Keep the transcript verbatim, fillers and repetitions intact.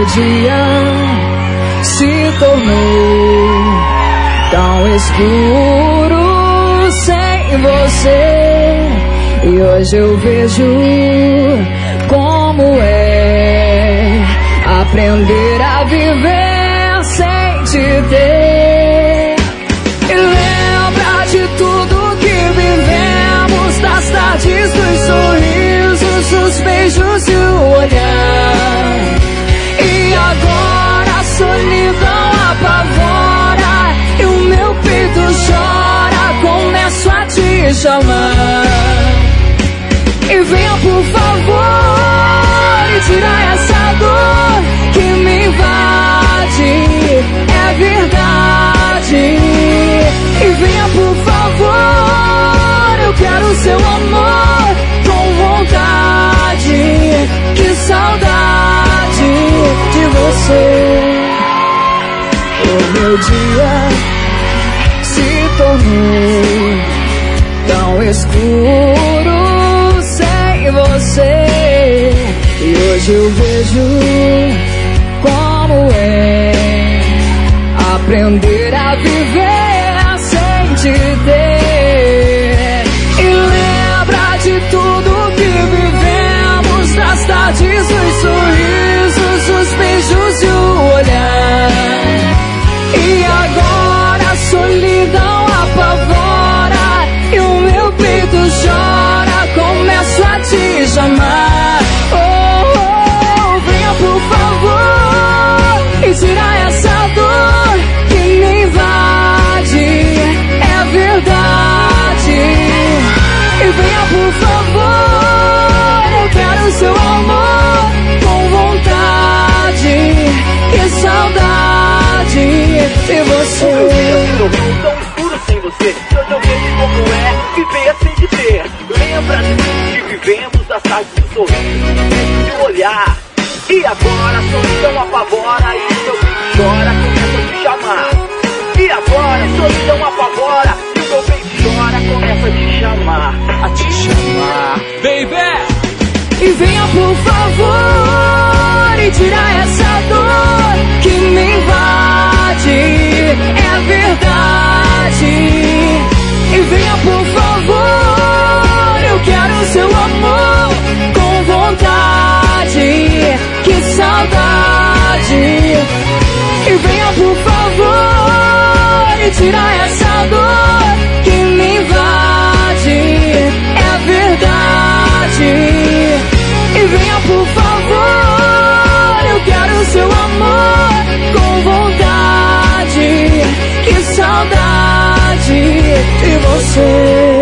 meu dia se tornou tão escuro sem você. E hoje eu vejo como é aprender a viver sem te ter. E lembra de tudo que vivemos, das tardes, dos sorrisos, dos beijos e o olhar. E agora a solidão apavora e o meu peito chora, começo a te chamar. E venha por favor e tira essa dor que me invade, é verdade. E venha por favor, eu quero seu amor com vontade. Que saudade de você. O meu dia se tornou tão escuro sem você. E hoje eu vejo como é aprender a viver sem te ter. E lembra de tudo que vivemos, das tardes, os sorrisos, os beijos e o olhar. E agora a solidão apavora e o meu peito chora, começo a te chamar. Oh, oh, venha por favor e tira essa dor que me invade, é verdade. E venha por favor, eu quero seu amor com vontade. Que saudade de você. Eu não tão escuro sem você. Eu não vejo como é viver sem te ter. Lembra de tudo que vivemos, das tardes do sorriso, de olhar. E agora a solidão apavora e o meu peito chora, começa a te chamar. E agora a solidão apavora e o meu peito chora, começa a te chamar, a te chamar, baby. E venha por favor e tira essa dor que me invade, é verdade. E venha por favor, eu quero seu amor com vontade. Que saudade. E venha por favor e tira essa dor que me invade, é verdade. E venha por favor, eu quero seu amor com vontade. Que saudade de você.